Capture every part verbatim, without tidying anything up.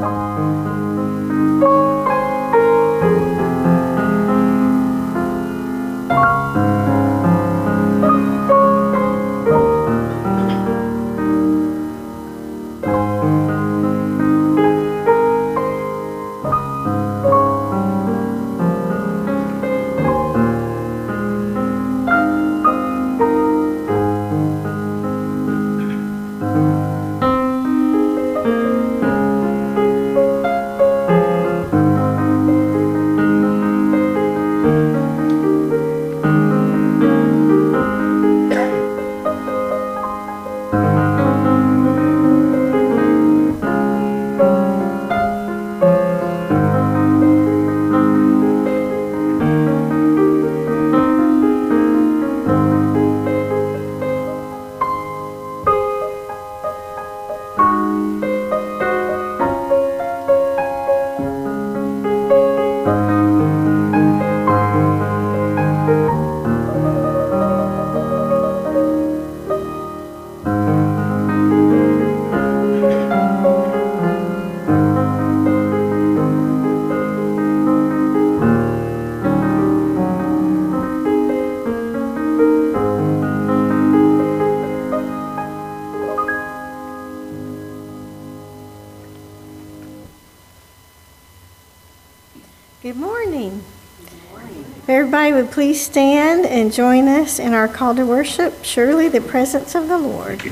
Good morning. Good morning. If everybody would please stand and join us in our call to worship, Surely the Presence of the Lord.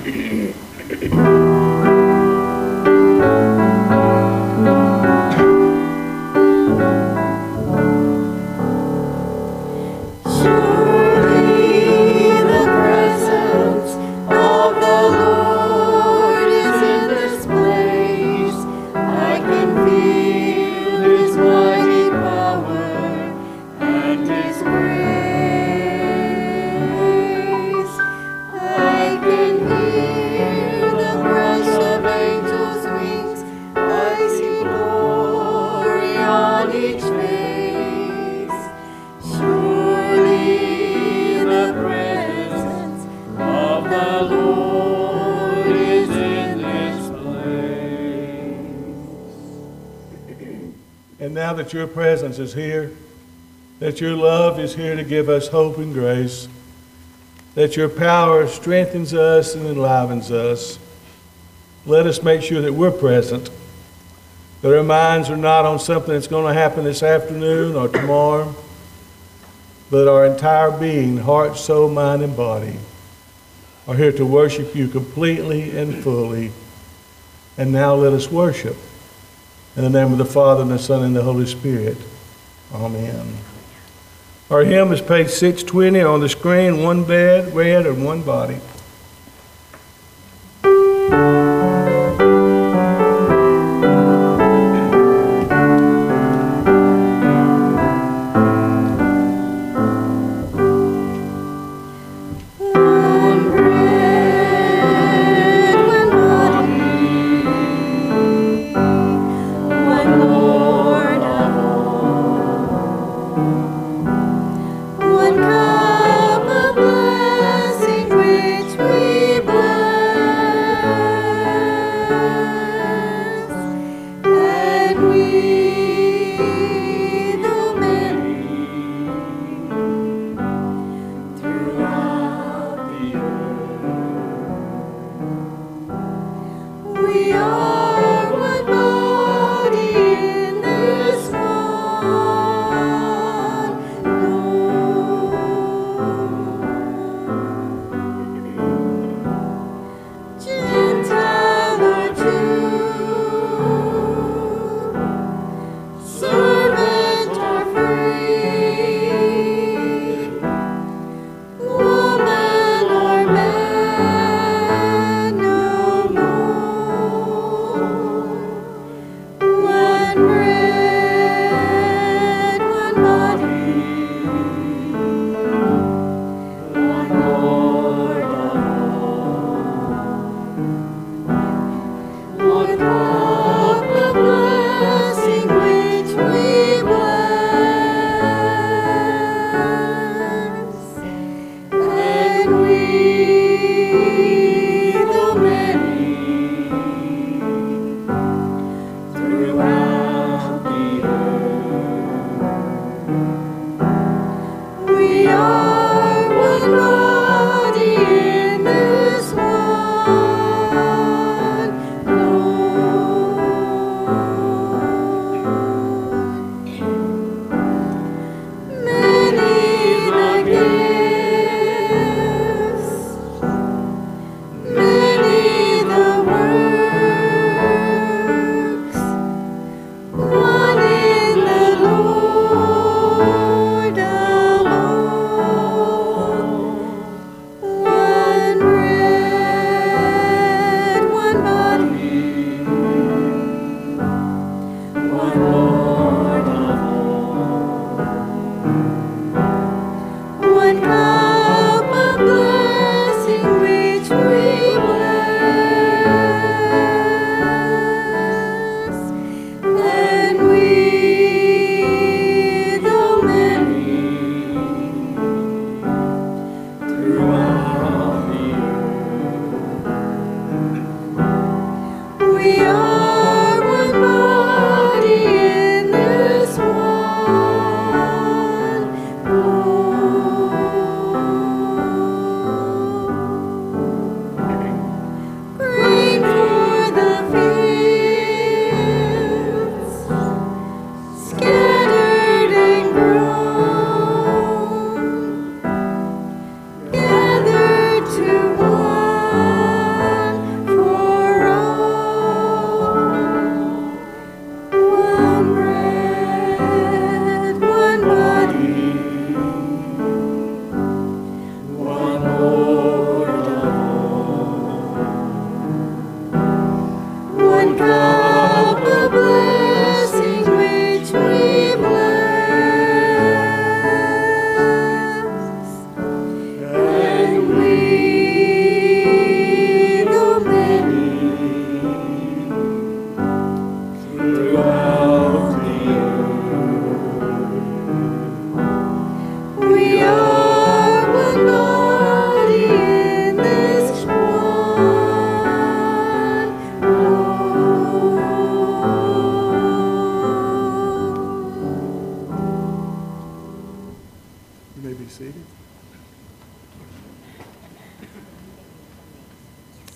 Now that your presence is here, that your love is here to give us hope and grace, that your power strengthens us and enlivens us, let us make sure that we're present, that our minds are not on something that's going to happen this afternoon or tomorrow, but our entire being, heart, soul, mind, and body, are here to worship you completely and fully. And now let us worship. In the name of the Father, and the Son, and the Holy Spirit. Amen. Our hymn is page six twenty on the screen, One Bed, Red, and One Body. One cup of blessing which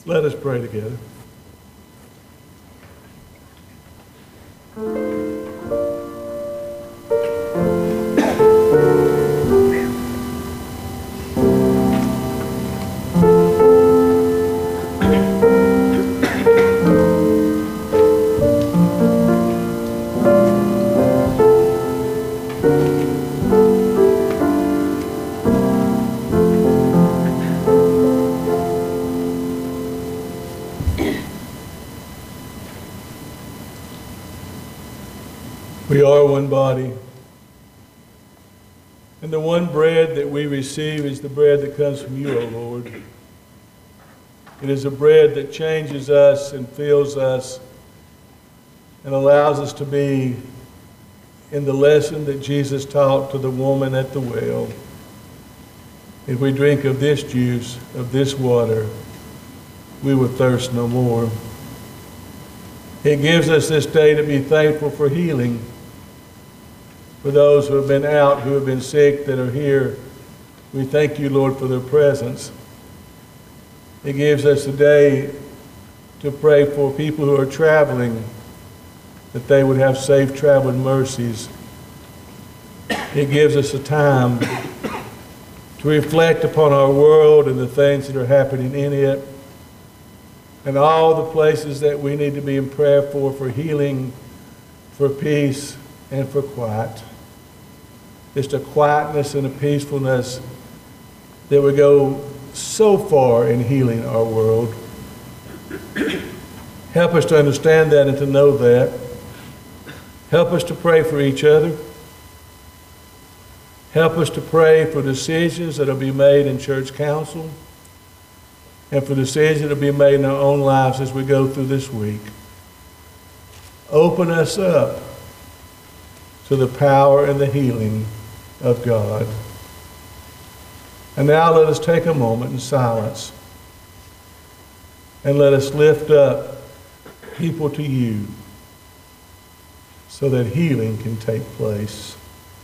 Let us pray together. We are one body. And the one bread that we receive is the bread that comes from you, O Lord. It is a bread that changes us and fills us and allows us to be in the lesson that Jesus taught to the woman at the well. If we drink of this juice, of this water, we will thirst no more. It gives us this day to be thankful for healing, for those who have been out, who have been sick, that are here. We thank you, Lord, for their presence. It gives us a day to pray for people who are traveling, that they would have safe traveling mercies. It gives us a time to reflect upon our world and the things that are happening in it, and all the places that we need to be in prayer for, for healing, for peace, and for quiet. Just a quietness and a peacefulness that would go so far in healing our world. Help us to understand that and to know that. Help us to pray for each other. Help us to pray for decisions that will be made in church council and for decisions that will be made in our own lives as we go through this week. Open us up to the power and the healing of God. And now let us take a moment in silence and let us lift up people to you so that healing can take place.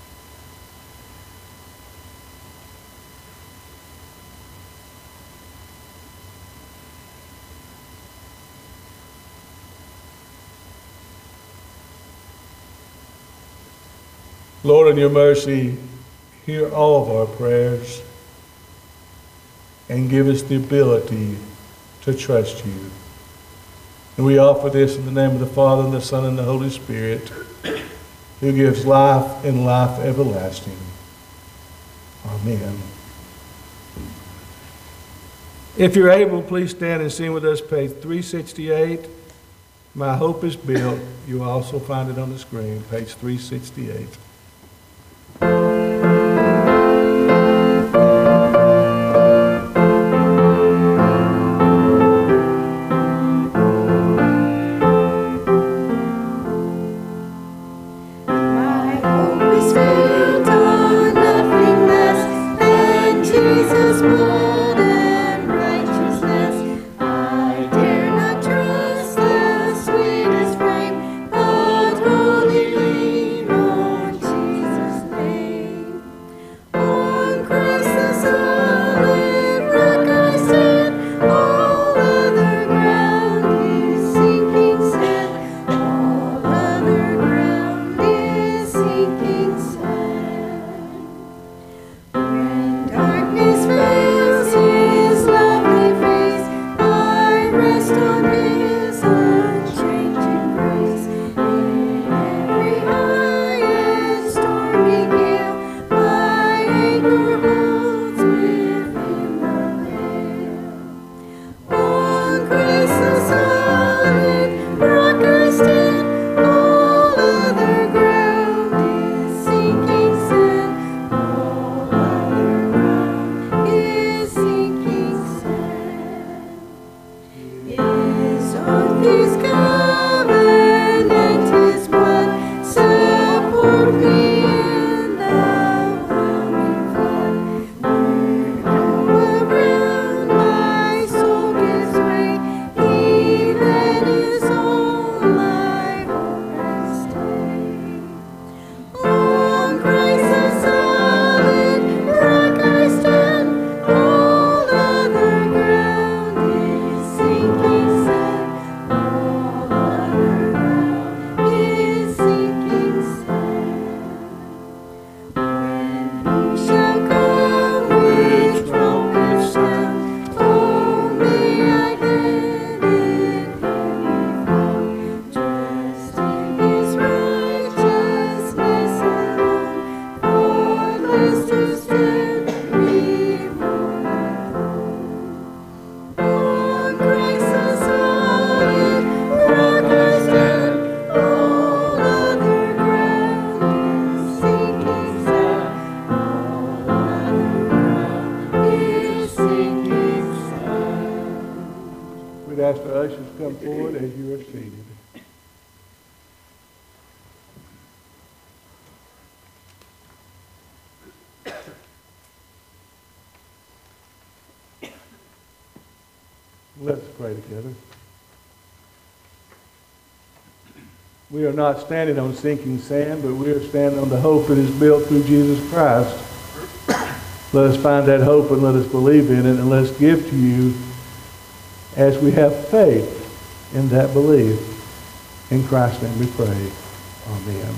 Lord, in your mercy, hear all of our prayers and give us the ability to trust you. And we offer this in the name of the Father, and the Son, and the Holy Spirit, who gives life and life everlasting. Amen. If you're able, please stand and sing with us page three sixty-eight. My Hope is Built. You'll also find it on the screen, page three sixty-eight. See We'd ask our ushers to come forward as you are seated. Let's pray together. We are not standing on sinking sand, but we are standing on the hope that is built through Jesus Christ. Let us find that hope and let us believe in it, and let us give to you as we have faith in that belief. In Christ's name we pray. Amen.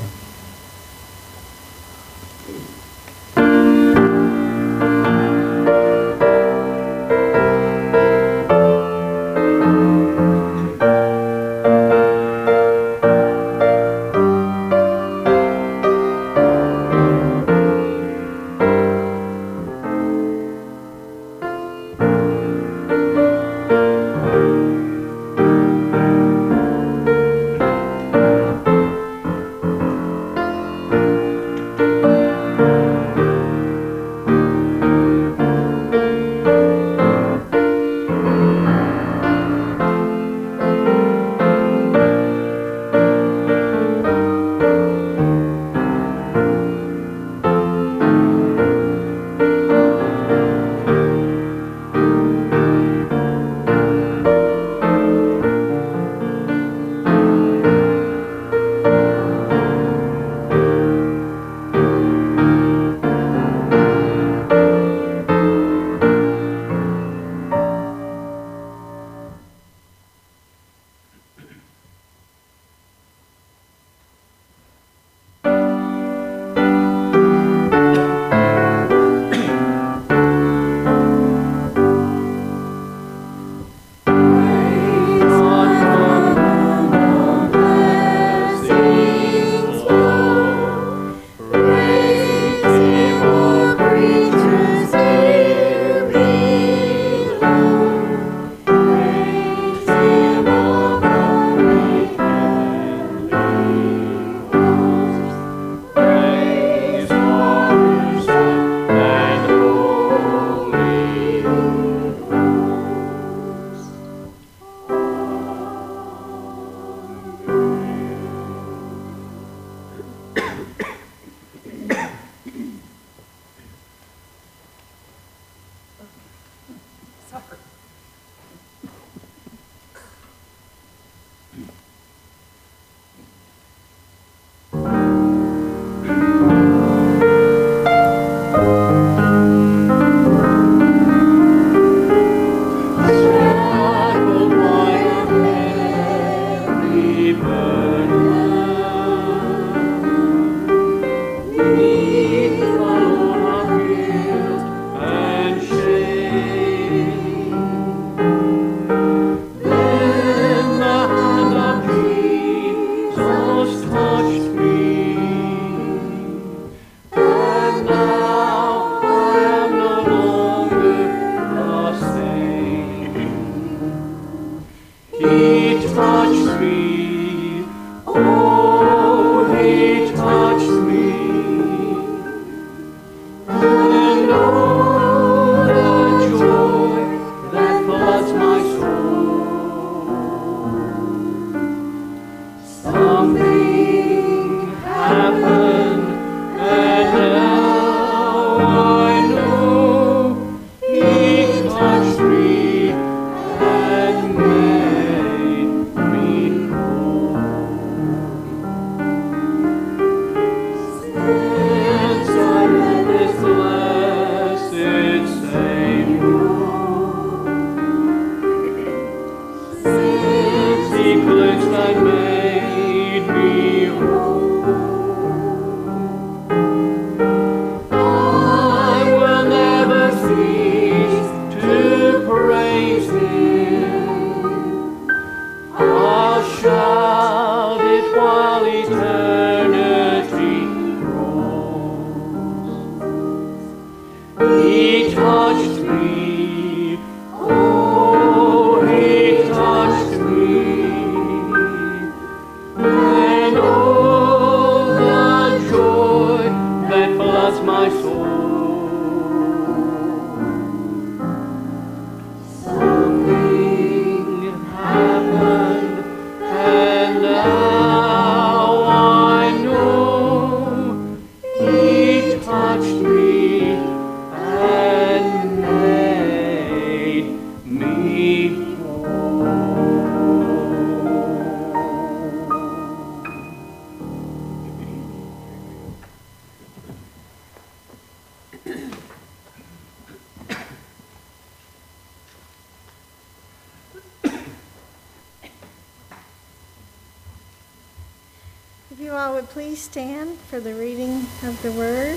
You all would please stand for the reading of the Word.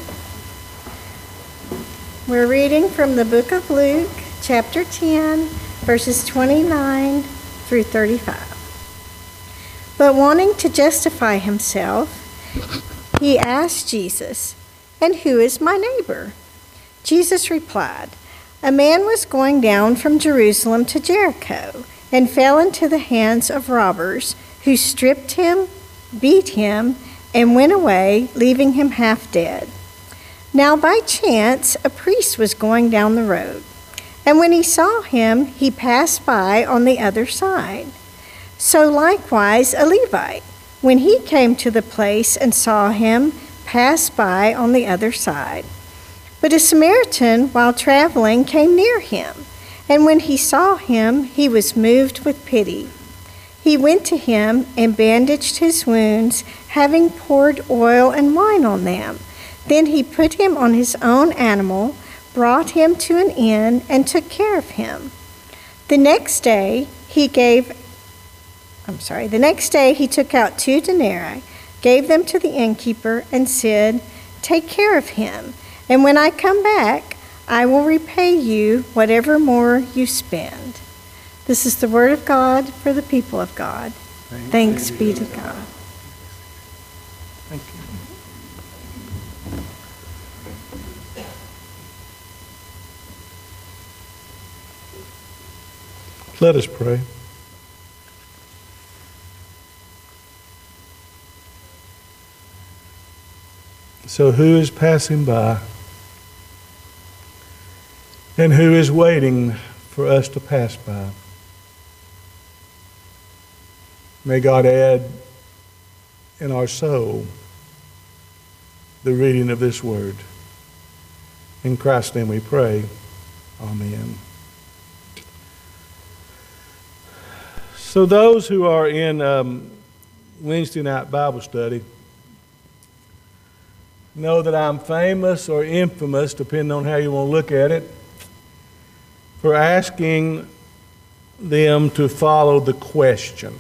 We're reading from the book of Luke, chapter ten, verses twenty-nine through thirty-five. But wanting to justify himself, he asked Jesus, "And who is my neighbor?" Jesus replied, "A man was going down from Jerusalem to Jericho and fell into the hands of robbers who stripped him, beat him, and went away, leaving him half dead. Now by chance a priest was going down the road, and when he saw him, he passed by on the other side. So likewise a Levite, when he came to the place and saw him, passed by on the other side. But a Samaritan, while traveling, came near him, and when he saw him, he was moved with pity. He went to him and bandaged his wounds, having poured oil and wine on them. Then he put him on his own animal, brought him to an inn, and took care of him. The next day he gave, I'm sorry, the next day he took out two denarii, gave them to the innkeeper, and said, 'Take care of him, and when I come back, I will repay you whatever more you spend.'" This is the word of God for the people of God. Thanks, Thanks be to God. Thank you. Let us pray. So who is passing by? And who is waiting for us to pass by? May God add in our soul the reading of this word. In Christ's name we pray. Amen. So those who are in um, Wednesday night Bible study know that I'm famous or infamous, depending on how you want to look at it, for asking them to follow the question.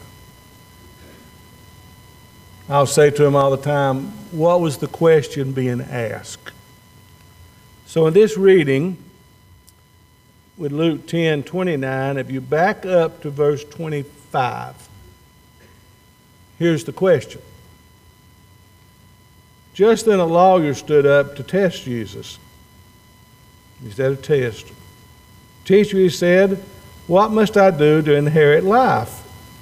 I'll say to them all the time, what was the question being asked? So in this reading, with Luke ten twenty-nine, if you back up to verse twenty-five, here's the question. Just then a lawyer stood up to test Jesus. He said a test. "Teacher," he said, "what must I do to inherit life?"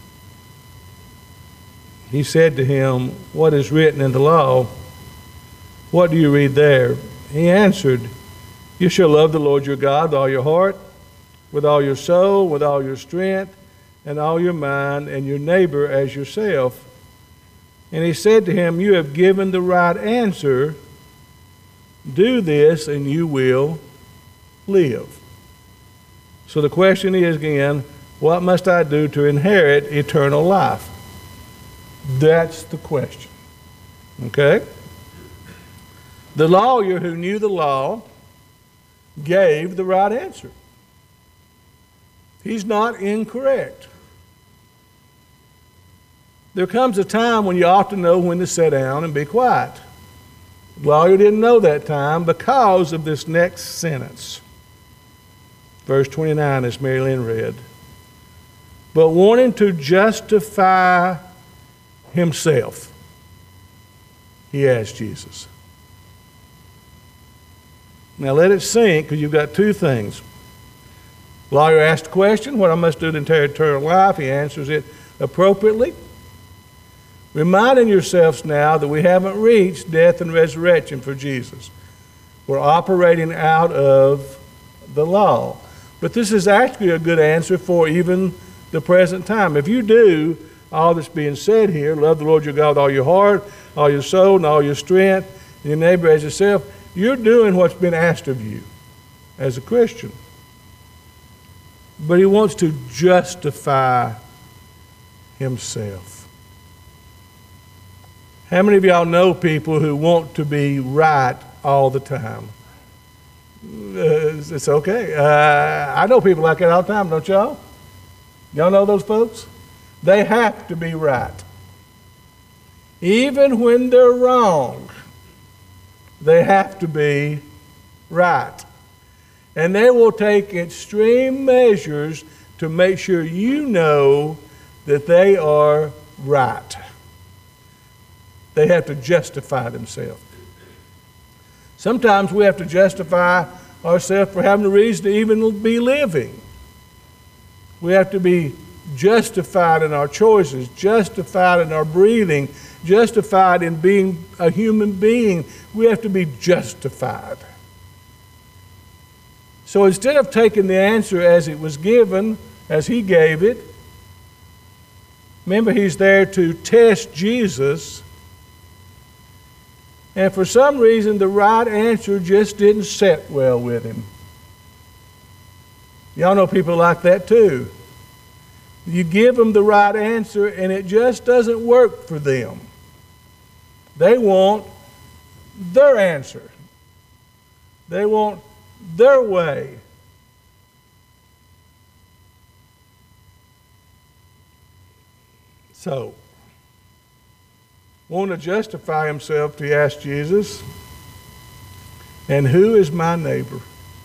He said to him, "What is written in the law? What do you read there?" He answered, "You shall love the Lord your God with all your heart, with all your soul, with all your strength, and all your mind, and your neighbor as yourself." And he said to him, "You have given the right answer. Do this, and you will live." So the question is again, what must I do to inherit eternal life? That's the question. Okay? The lawyer who knew the law gave the right answer. He's not incorrect. There comes a time when you ought to know when to sit down and be quiet. The lawyer didn't know that time because of this next sentence. Verse twenty-nine, as Mary Lynn read. But wanting to justify himself, he asked Jesus. Now let it sink, because you've got two things. The lawyer asked the question, what I must do to inherit eternal life? He answers it appropriately. Reminding yourselves now that we haven't reached death and resurrection for Jesus. We're operating out of the law. But this is actually a good answer for even the present time. If you do all that's being said here, love the Lord your God with all your heart, all your soul, and all your strength, and your neighbor as yourself, you're doing what's been asked of you as a Christian. But he wants to justify himself. How many of y'all know people who want to be right all the time? Uh, it's okay. Uh, I know people like that all the time, don't y'all? Y'all know those folks? They have to be right. Even when they're wrong, they have to be right. And they will take extreme measures to make sure you know that they are right. They have to justify themselves. Sometimes we have to justify ourselves for having a reason to even be living. We have to be justified in our choices, justified in our breathing, justified in being a human being. We have to be justified. So instead of taking the answer as it was given, as he gave it, remember he's there to test Jesus, and for some reason the right answer just didn't set well with him. Y'all know people like that too. You give them the right answer and it just doesn't work for them. They want their answer. They want their way. So, want to justify himself, he asked Jesus, and who is my neighbor?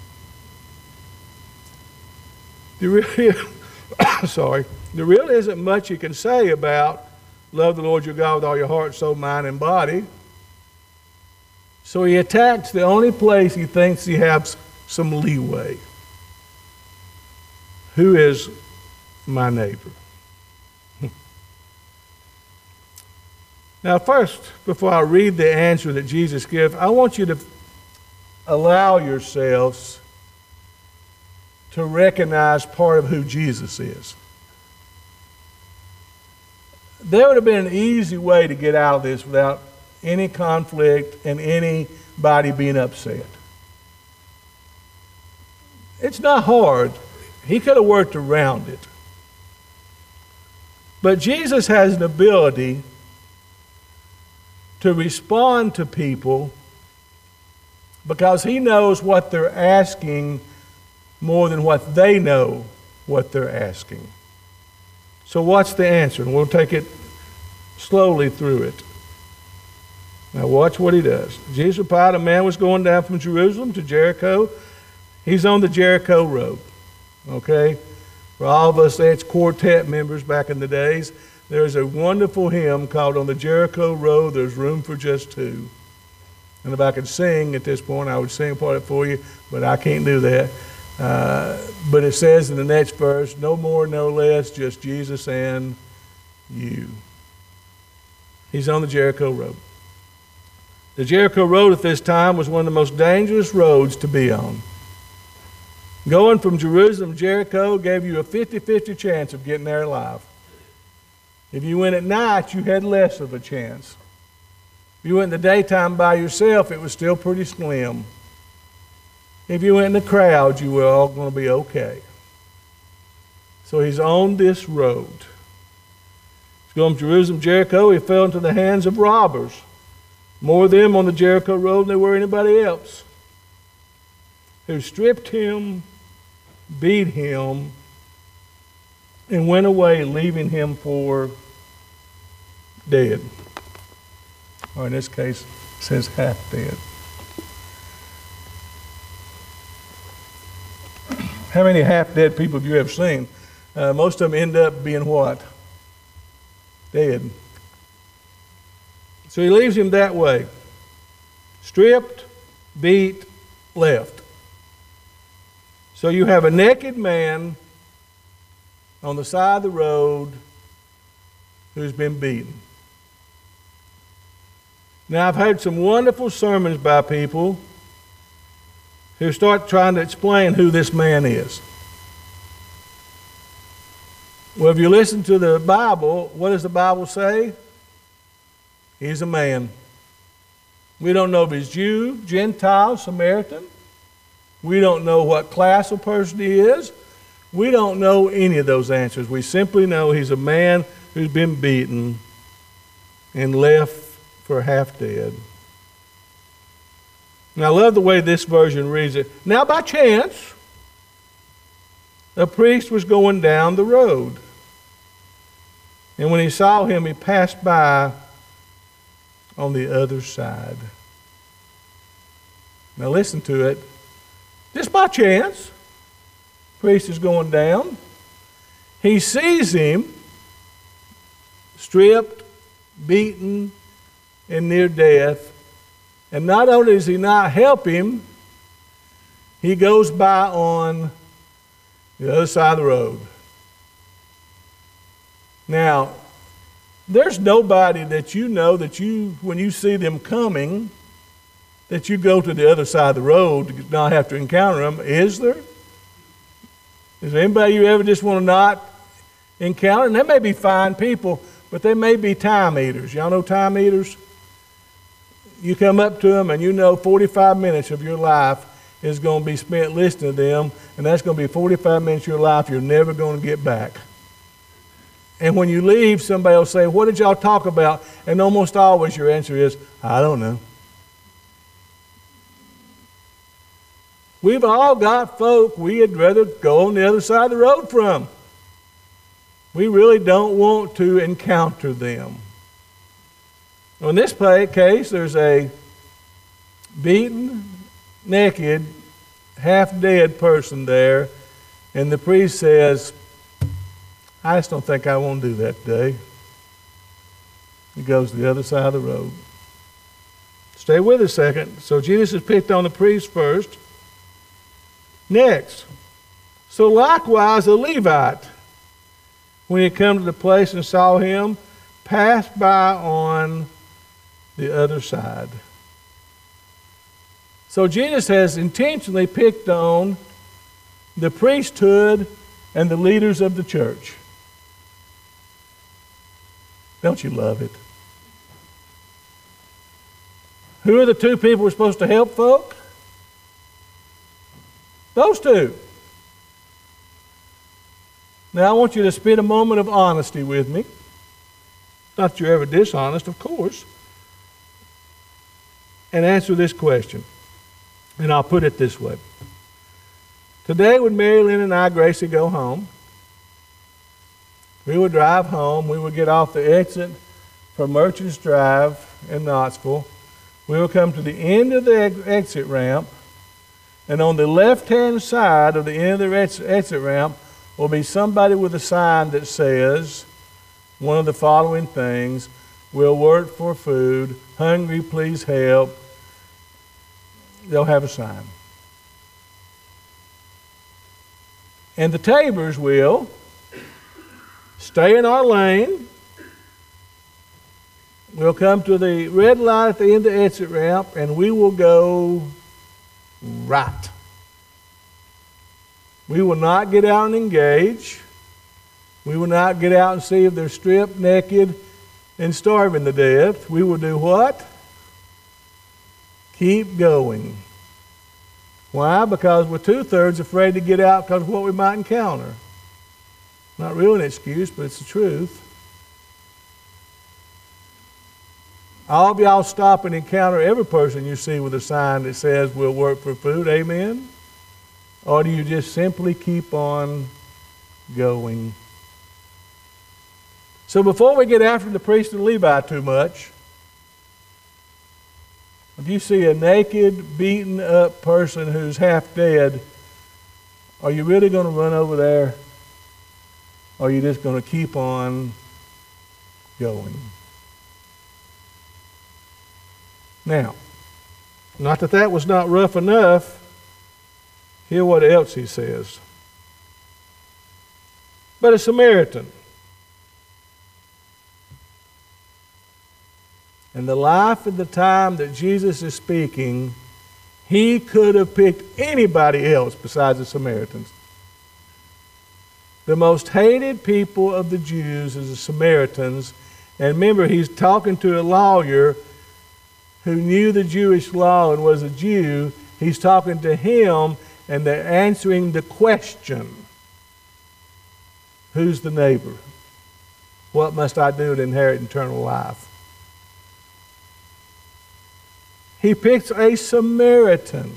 There really, sorry, there really isn't much you can say about love the Lord your God with all your heart, soul, mind, and body. So he attacks the only place he thinks he has some leeway. Who is my neighbor? Now first, before I read the answer that Jesus gives, I want you to allow yourselves to recognize part of who Jesus is. There would have been an easy way to get out of this without any conflict and anybody being upset. It's not hard. He could have worked around it. But Jesus has an ability to respond to people because he knows what they're asking more than what they know what they're asking. So what's the answer? And we'll take it slowly through it. Now watch what he does. Jesus replied, a man was going down from Jerusalem to Jericho. He's on the Jericho road. Okay? For all of us that's quartet members back in the days, there's a wonderful hymn called On the Jericho Road, There's Room for Just Two. And if I could sing at this point, I would sing part of it for you, but I can't do that. Uh, but it says in the next verse, no more, no less, just Jesus and you. He's on the Jericho Road. The Jericho Road at this time was one of the most dangerous roads to be on. Going from Jerusalem to Jericho gave you a fifty-fifty chance of getting there alive. If you went at night, you had less of a chance. If you went in the daytime by yourself, it was still pretty slim. If you went in the crowd, you were all going to be okay. So he's on this road. He's going from Jerusalem to Jericho. He fell into the hands of robbers. More of them on the Jericho road than there were anybody else. Who stripped him, beat him, and went away, leaving him for dead. Or in this case, it says half dead. How many half-dead people have you ever seen? Uh, most of them end up being what? Dead. So he leaves him that way. Stripped, beat, left. So you have a naked man on the side of the road who's been beaten. Now, I've heard some wonderful sermons by people who start trying to explain who this man is. Well, if you listen to the Bible, what does the Bible say? He's a man. We don't know if he's Jew, Gentile, Samaritan. We don't know what class of person he is. We don't know any of those answers. We simply know he's a man who's been beaten and left for half dead. And I love the way this version reads it. Now, by chance, a priest was going down the road. And when he saw him, he passed by on the other side. Now listen to it. Just by chance, priest is going down. He sees him stripped, beaten, and near death. And not only does he not help him, he goes by on the other side of the road. Now, there's nobody that you know that you, when you see them coming, that you go to the other side of the road to not have to encounter them, is there? Is there anybody you ever just want to not encounter? And they may be fine people, but they may be time eaters. Y'all know time eaters? You come up to them and you know forty-five minutes of your life is going to be spent listening to them, and that's going to be forty-five minutes of your life you're never going to get back. And when you leave, somebody will say, what did y'all talk about? And almost always your answer is, I don't know. We've all got folk we'd rather go on the other side of the road from. We really don't want to encounter them. In this case, there's a beaten, naked, half-dead person there, and the priest says, I just don't think I want to do that today. He goes to the other side of the road. Stay with us a second. So Jesus has picked on the priest first. Next, so likewise a Levite, when he come to the place and saw him, passed by on the other side. So Jesus has intentionally picked on the priesthood and the leaders of the church. Don't you love it? Who are the two people we're supposed to help folk? Those two. Now I want you to spend a moment of honesty with me. Not that you're ever dishonest, of course. And answer this question. And I'll put it this way. Today when Mary Lynn and I, Gracie, go home, we would drive home. We would get off the exit from Merchants Drive in Knoxville. We will come to the end of the exit ramp, and on the left-hand side of the end of the exit ramp will be somebody with a sign that says one of the following things: we'll work for food, hungry, please help. They'll have a sign. And the Tabors will stay in our lane. We'll come to the red light at the end of the exit ramp, and we will go right. We will not get out and engage. We will not get out and see if they're stripped, naked, and starving to death. We will do what? Keep going. Why? Because we're two-thirds afraid to get out because of what we might encounter. Not really an excuse, but it's the truth. All of y'all stop and encounter every person you see with a sign that says we'll work for food, amen? Or do you just simply keep on going? So before we get after the priest and Levi too much, if you see a naked, beaten up person who's half dead, are you really going to run over there? Or are you just going to keep on going? Now, not that that was not rough enough, hear what else he says. But a Samaritan. In the life and the time that Jesus is speaking, he could have picked anybody else besides the Samaritans. The most hated people of the Jews is the Samaritans. And remember, he's talking to a lawyer who knew the Jewish law and was a Jew. He's talking to him, and they're answering the question, who's the neighbor? What must I do to inherit eternal life? He picks a Samaritan.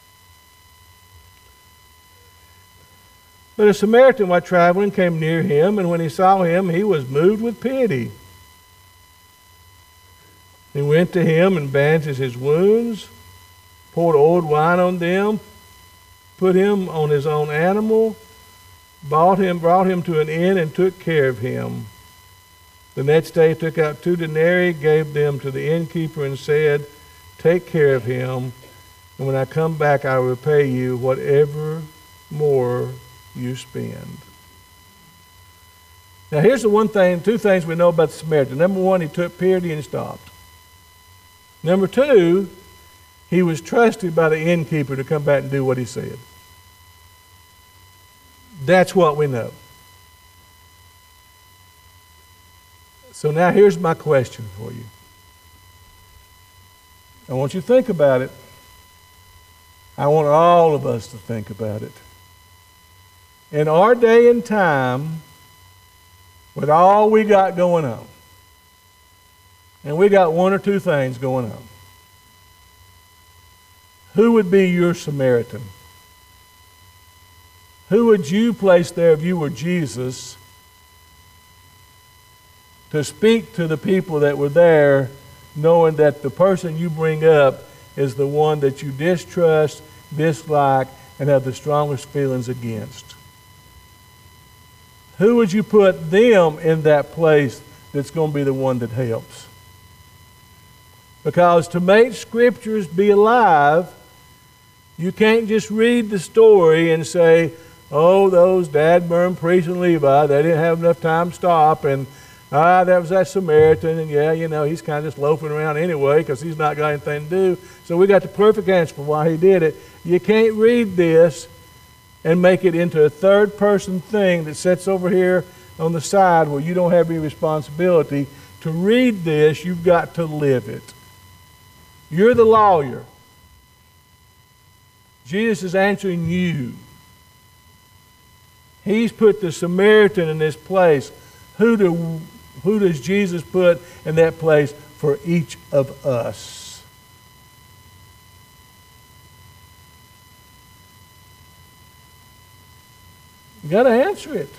But a Samaritan, while traveling, came near him, and when he saw him, he was moved with pity. He went to him and bandaged his wounds, poured old wine on them, put him on his own animal, bought him, brought him to an inn, and took care of him. The next day he took out two denarii, gave them to the innkeeper, and said, "Take care of him, and when I come back I will repay you whatever more you spend." Now here's the one thing, two things we know about the Samaritan. Number one, he took pity and stopped. Number two, he was trusted by the innkeeper to come back and do what he said. That's what we know. So now here's my question for you. I want you to think about it. I want all of us to think about it. In our day and time, with all we got going on, and we got one or two things going on, who would be your Samaritan? Who would you place there if you were Jesus to speak to the people that were there, knowing that the person you bring up is the one that you distrust, dislike, and have the strongest feelings against? Who would you put them in that place that's going to be the one that helps? Because to make scriptures be alive, you can't just read the story and say, "Oh, those dad-burned priests and Levi, they didn't have enough time to stop, and ah, that was that Samaritan, and yeah, you know, he's kind of just loafing around anyway because he's not got anything to do, so we got the perfect answer for why he did it." You can't read this and make it into a third-person thing that sits over here on the side where you don't have any responsibility. To read this, you've got to live it. You're the lawyer. Jesus is answering you. He's put the Samaritan in this place. Who do, who does Jesus put in that place for each of us? You got to answer it.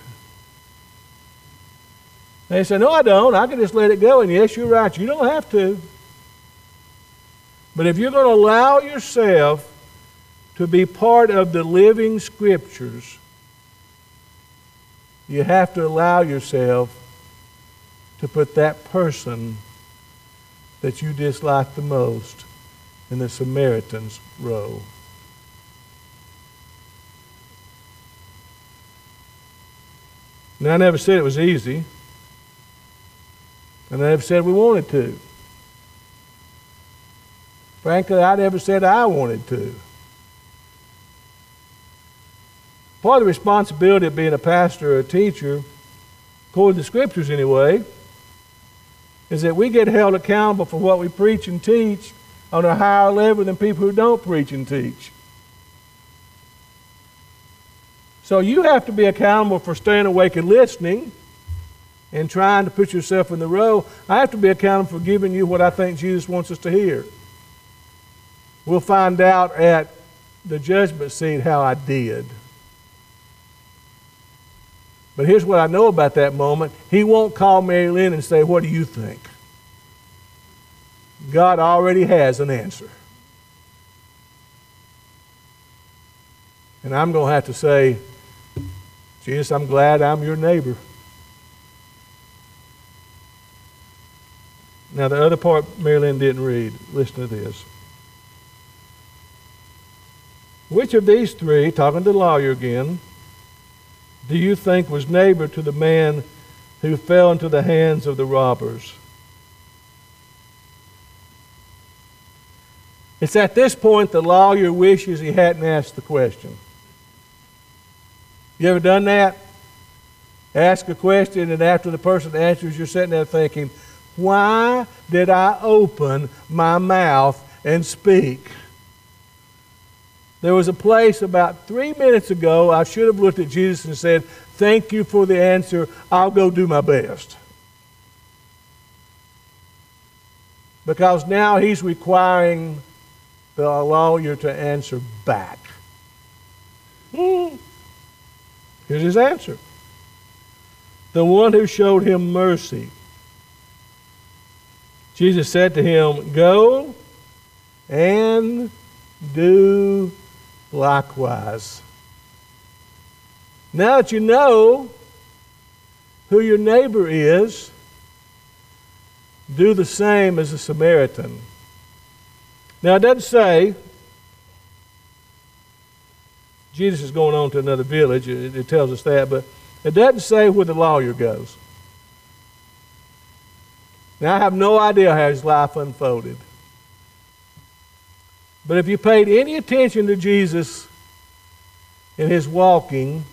They say, "No, I don't. I can just let it go." And yes, you're right. You don't have to. But if you're going to allow yourself to be part of the living scriptures, you have to allow yourself to put that person that you dislike the most in the Samaritan's row. Now, I never said it was easy. And I never said we wanted to. Frankly, I never said I wanted to. Part of the responsibility of being a pastor or a teacher, according to the scriptures anyway, is that we get held accountable for what we preach and teach on a higher level than people who don't preach and teach. So you have to be accountable for staying awake and listening and trying to put yourself in the row. I have to be accountable for giving you what I think Jesus wants us to hear. We'll find out at the judgment seat how I did. But here's what I know about that moment. He won't call Mary Lynn and say, "What do you think?" God already has an answer. And I'm going to have to say, "Jesus, I'm glad I'm your neighbor." Now, the other part Mary Lynn didn't read. Listen to this. "Which of these three," talking to the lawyer again, "do you think was neighbor to the man who fell into the hands of the robbers?" It's at this point the lawyer wishes he hadn't asked the question. You ever done that? Ask a question, and after the person answers, you're sitting there thinking, "Why did I open my mouth and speak?" There was a place about three minutes ago I should have looked at Jesus and said, "Thank you for the answer. I'll go do my best." Because now he's requiring the lawyer to answer back. Hmm. Here's his answer. "The one who showed him mercy." Jesus said to him, "Go and do likewise." Now that you know who your neighbor is, do the same as the Samaritan. Now, it doesn't say Jesus is going on to another village. It, it tells us that, but it doesn't say where the lawyer goes. Now, I have no idea how his life unfolded. But if you paid any attention to Jesus in his walking,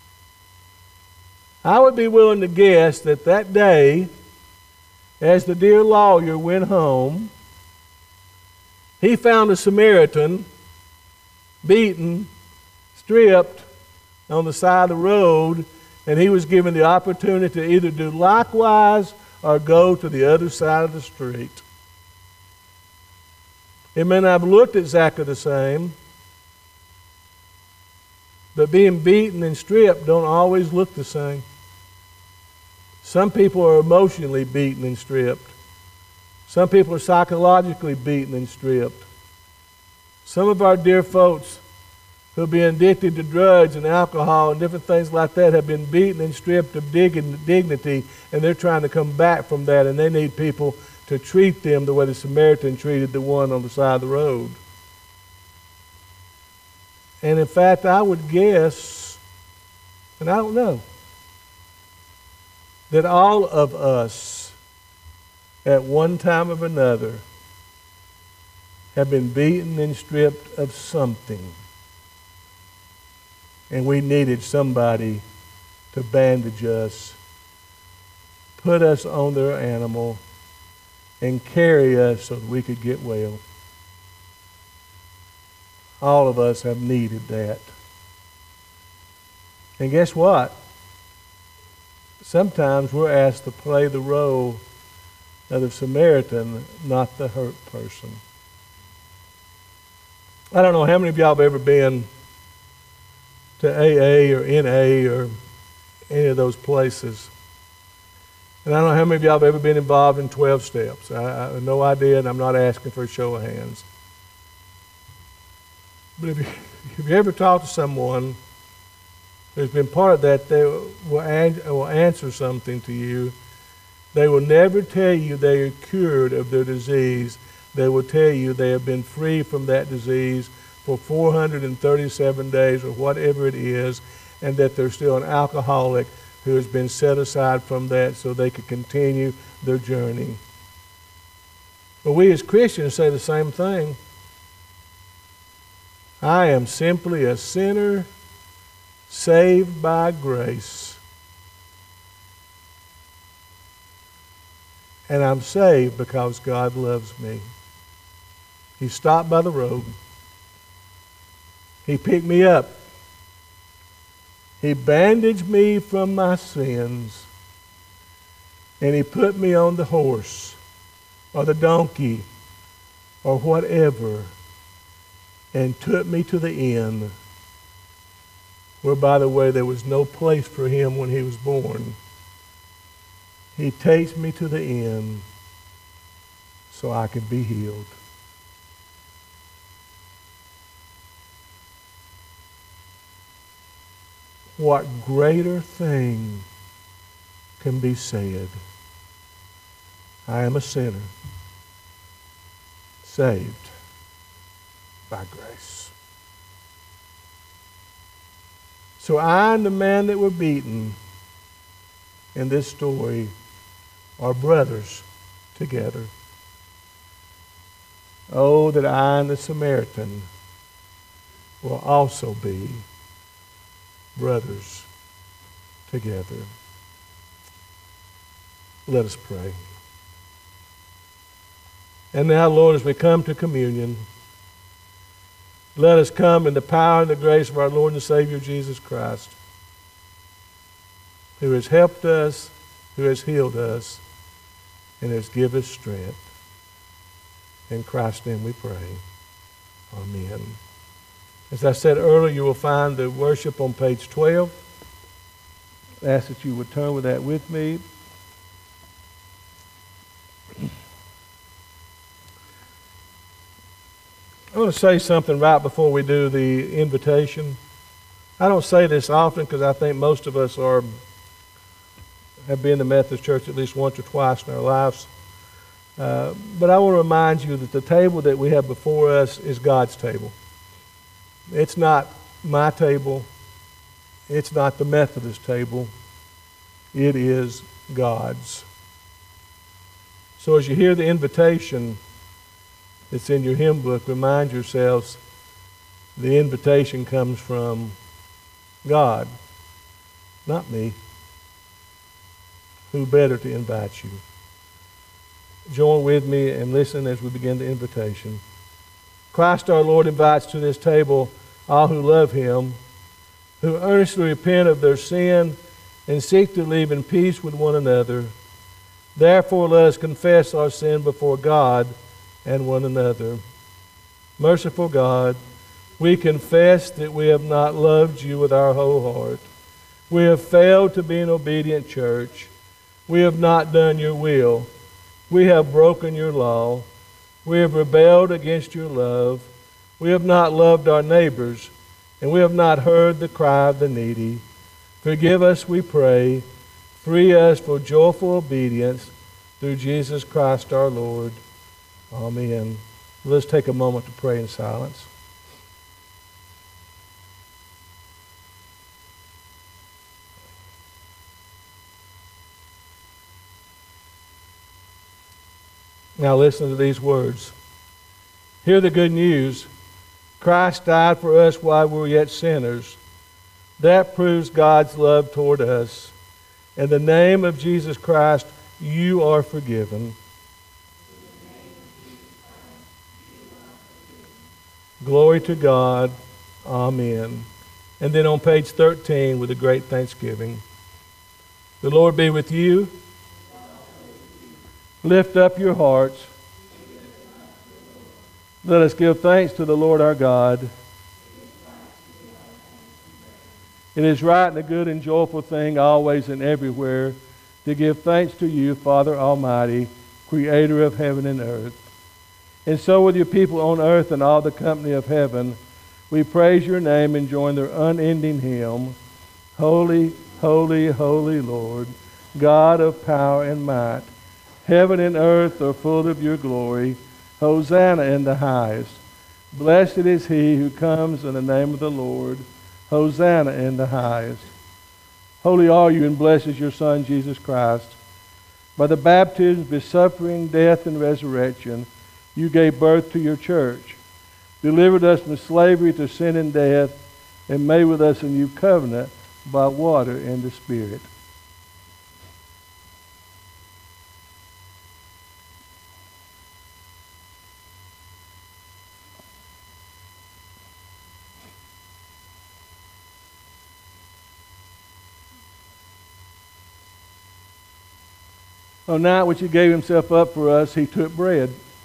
I would be willing to guess that that day, as the dear lawyer went home, he found a Samaritan beaten, stripped on the side of the road, and he was given the opportunity to either do likewise or go to the other side of the street. It may not have looked exactly the same, but being beaten and stripped don't always look the same. Some people are emotionally beaten and stripped. Some people are psychologically beaten and stripped. Some of our dear folks who have been addicted to drugs and alcohol and different things like that have been beaten and stripped of dignity, and they're trying to come back from that, and they need people to treat them the way the Samaritan treated the one on the side of the road. And in fact, I would guess, and I don't know, that all of us at one time or another have been beaten and stripped of something. And we needed somebody to bandage us, put us on their animal, and carry us so that we could get well. All of us have needed that. And guess what? Sometimes we're asked to play the role of the Samaritan, not the hurt person. I don't know how many of y'all have ever been to A A or N A or any of those places. And I don't know how many of y'all have ever been involved in twelve steps. I, I have no idea, and I'm not asking for a show of hands. But if you, if you ever talk to someone who's been part of that, they will, an, will answer something to you. They will never tell you they are cured of their disease. They will tell you they have been free from that disease for four hundred thirty-seven days or whatever it is, and that they're still an alcoholic who has been set aside from that so they could continue their journey. But we as Christians say the same thing. I am simply a sinner saved by grace. And I'm saved because God loves me. He stopped by the road. He picked me up. He bandaged me from my sins. And he put me on the horse or the donkey or whatever and took me to the inn where, by the way, there was no place for him when he was born. He takes me to the inn so I can be healed. What greater thing can be said? I am a sinner, saved by grace. So I and the man that were beaten in this story are brothers together. Oh, that I and the Samaritan will also be brothers together. Let us pray. And now, Lord, as we come to communion, let us come in the power and the grace of our Lord and Savior Jesus Christ, who has helped us, who has healed us, and has given us strength. In Christ's name we pray. Amen. As I said earlier, you will find the worship on page twelve. I ask that you would turn with that with me. want to say something right before we do the invitation. I don't say this often because I think most of us are have been to Methodist Church at least once or twice in our lives. Uh, but I want to remind you that the table that we have before us is God's table. It's not my table. It's not the Methodist table. It is God's. So as you hear the invitation that's in your hymn book, remind yourselves the invitation comes from God, not me. Who better to invite you? Join with me and listen as we begin the invitation. Christ our Lord invites to this table all who love Him, who earnestly repent of their sin and seek to live in peace with one another. Therefore let us confess our sin before God and one another. Merciful God, we confess that we have not loved you with our whole heart. We have failed to be an obedient church. We have not done your will. We have broken your law. We have rebelled against your love. We have not loved our neighbors, and we have not heard the cry of the needy. Forgive us, we pray. Free us for joyful obedience through Jesus Christ our Lord. Amen. Let's take a moment to pray in silence. Now listen to these words. Hear the good news. Christ died for us while we were yet sinners. That proves God's love toward us. In the name of Jesus Christ, you are forgiven. Glory to God. Amen. And then on page thirteen with a great thanksgiving. The Lord be with you. Lift up your hearts. Let us give thanks to the Lord our God. It is right and a good and joyful thing always and everywhere to give thanks to you, Father Almighty, Creator of heaven and earth. And so with your people on earth and all the company of heaven, we praise your name and join their unending hymn, Holy, holy, holy Lord, God of power and might. Heaven and earth are full of your glory. Hosanna in the highest. Blessed is he who comes in the name of the Lord. Hosanna in the highest. Holy are you, and blessed is your Son, Jesus Christ. By the baptism of his suffering, death, and resurrection, you gave birth to your church, delivered us from slavery to sin and death, and made with us a new covenant by water and the Spirit. On the night which he gave himself up for us, he took bread,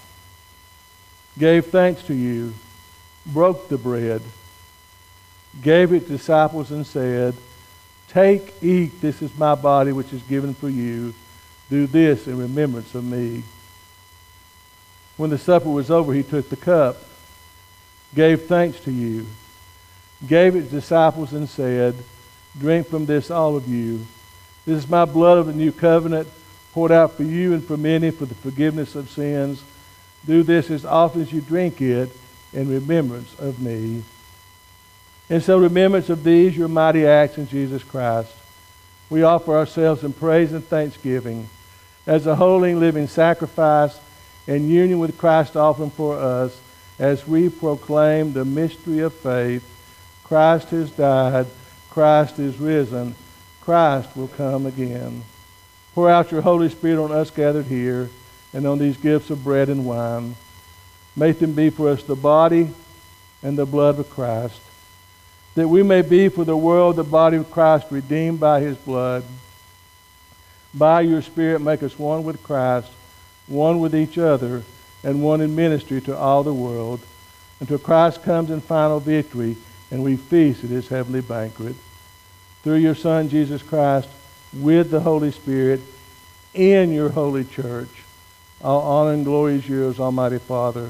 gave thanks to you, broke the bread, gave it to the disciples and said, Take, eat, this is my body which is given for you. Do this in remembrance of me. When the supper was over, he took the cup, gave thanks to you, gave it to the disciples and said, Drink from this, all of you. This is my blood of the new covenant, poured out for you and for many for the forgiveness of sins. Do this as often as you drink it in remembrance of me. And so, remembrance of these, your mighty acts in Jesus Christ, we offer ourselves in praise and thanksgiving as a holy and living sacrifice in union with Christ offering for us as we proclaim the mystery of faith. Christ has died. Christ is risen. Christ will come again. Pour out your Holy Spirit on us gathered here and on these gifts of bread and wine. Make them be for us the body and the blood of Christ, that we may be for the world the body of Christ redeemed by his blood. By your Spirit make us one with Christ, one with each other, and one in ministry to all the world, until Christ comes in final victory and we feast at his heavenly banquet. Through your Son, Jesus Christ, with the Holy Spirit, in your holy church. All honor and glory is yours, Almighty Father,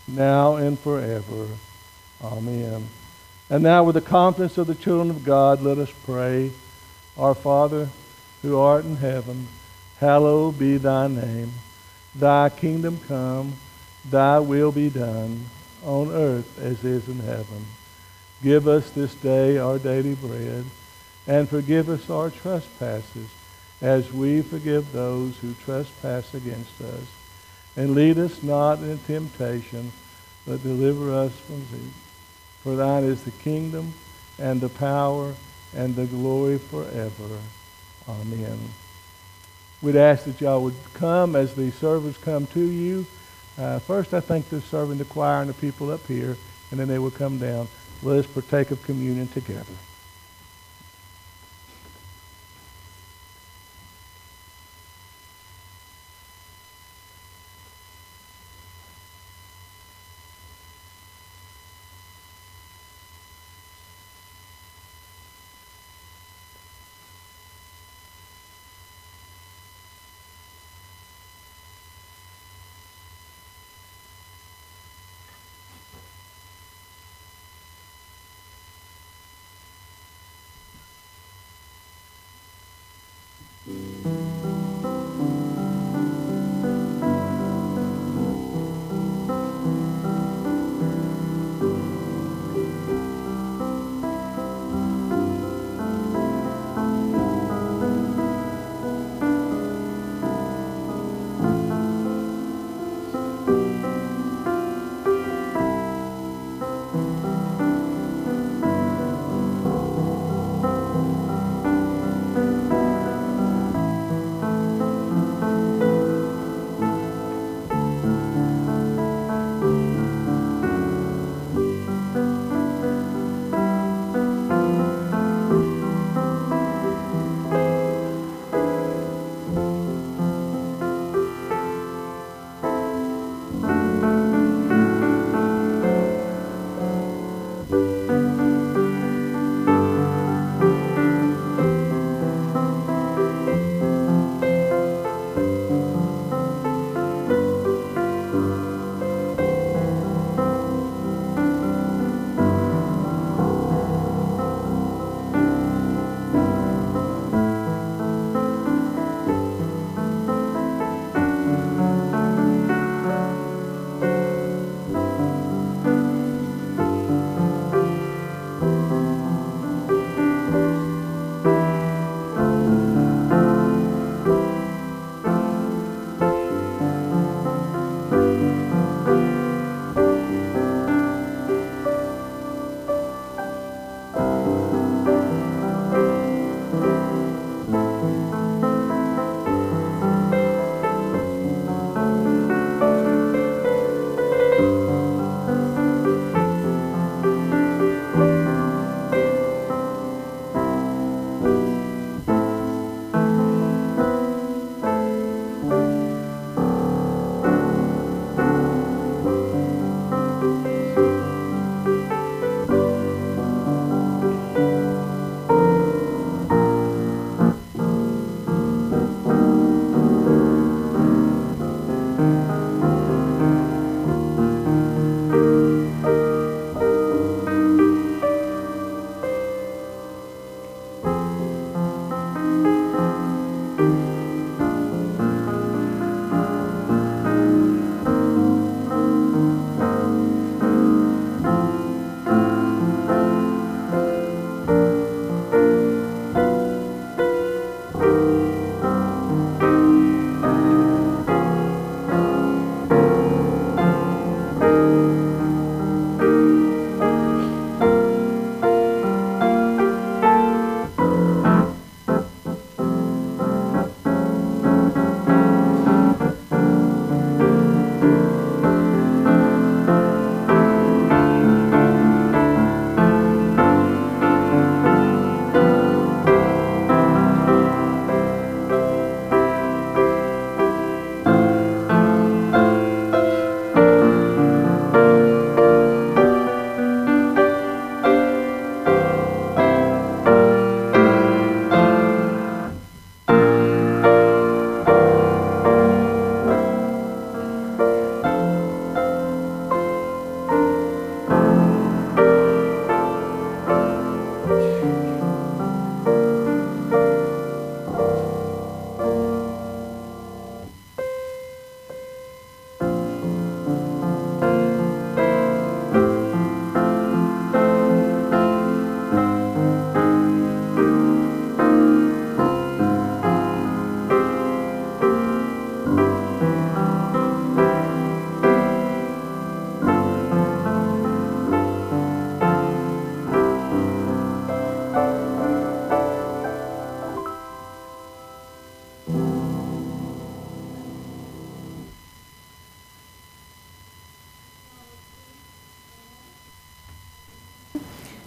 now and forever. Amen. And now with the confidence of the children of God, let us pray. Our Father, who art in heaven, hallowed be thy name. Thy kingdom come, thy will be done, on earth as is in heaven. Give us this day our daily bread, and forgive us our trespasses, as we forgive those who trespass against us. And lead us not into temptation, but deliver us from evil. For thine is the kingdom, and the power, and the glory forever. Amen. We'd ask that y'all would come as the servers come to you. Uh, first, I think they're serving the choir and the people up here, and then they will come down. Let us partake of communion together.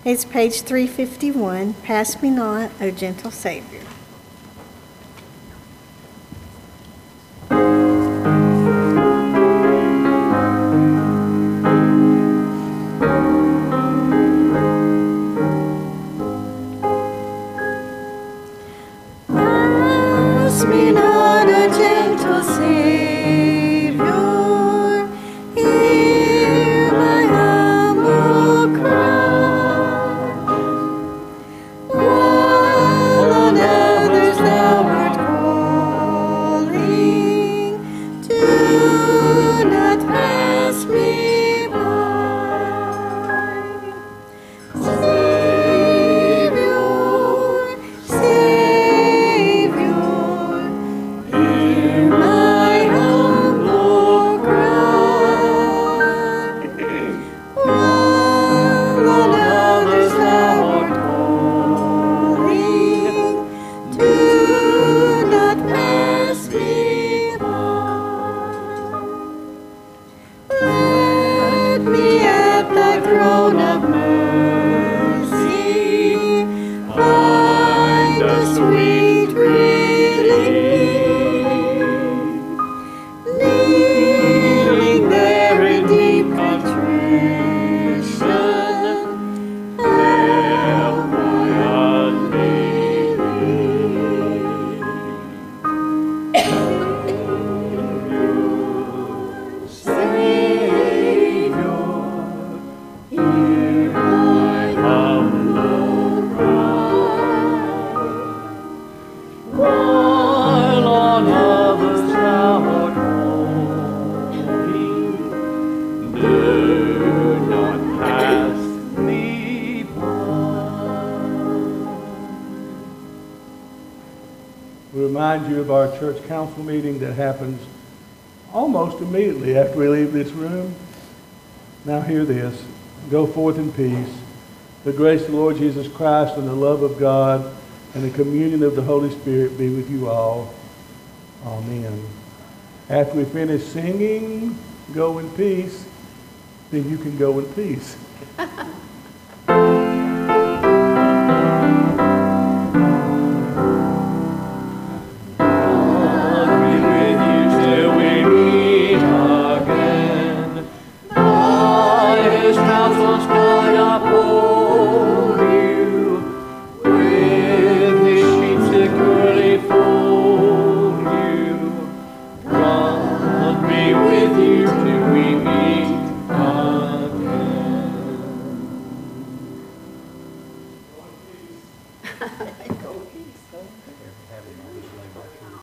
It's page three fifty-one, Pass Me Not, O Gentle Savior. Pass me not, O gentle Savior, hear my humble cry. While on others thou art calling, do not pass me by. Savior, Savior, hear my humble cry. While on others thou art calling, do not pass me by. Let me at thy throne of mercy find a sweet relief. Kneeling there in deep contrition, help my unbelief. Savior, hear my humble cry. While on others thou art calling, do not pass me by. We remind you of our church council meeting that happens almost immediately after we leave this room. Now hear this. Go forth in peace. The grace of the Lord Jesus Christ and the love of God and the communion of the Holy Spirit be with you all. Amen. After we finish singing, go in peace, then you can go in peace.